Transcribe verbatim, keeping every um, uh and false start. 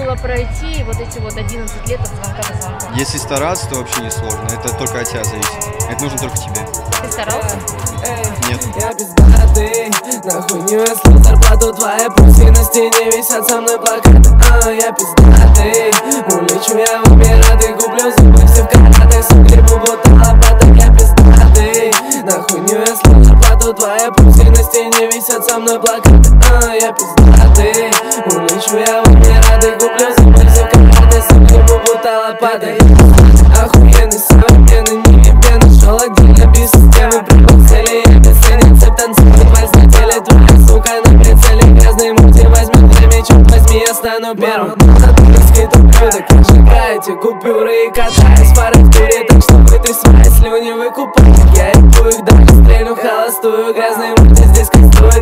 было пройти вот эти вот одиннадцать лет от звонка до звонка? Если стараться, то вообще не сложно. Это только от тебя зависит. Это нужно только тебе. Ты старался? Нет. Я пиздатый, нахуй не весло зарплату твоя, пусть на стене висят со мной плакаты. А, я пиздатый, улечу я в Эмираты, куплю зубы все в каратах, сугребу будто лопаток. Я пиздатый, нахуй не весло зарплату твоя, пусть на стене висят со мной плакаты. А, я пиздатый, улечу я в Эмираты, куплю зубы все в каратах, сугребу будто лопаток. Охуенный, современный, не тебе нашел отдельно без системы, прикусили. Танцует возле твоя сука на прицеле, грязный мути возьмет время, черт возьми, я стану первым. На турецкий туплю, так я сжигайте купюры и катаюсь по рэп-туре, так что вытри свои слюни, выкупай. Я ебу их, даже стрельну холостую, грязный мути здесь кастую.